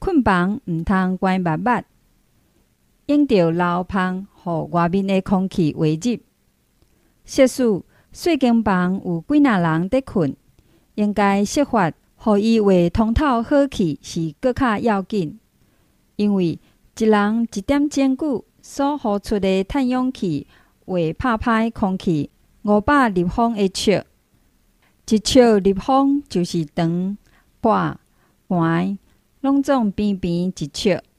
困房毋通关密密，用着流芳，互外面的空气滑入。设使细间房有几若人伫困，应该设法互伊话通透好气是搁较要紧，因为一人一点钟久所呼出的碳氧气会拍歹空气500立方的尺，一尺立方就是长、宽、悬，拢总平平一尺。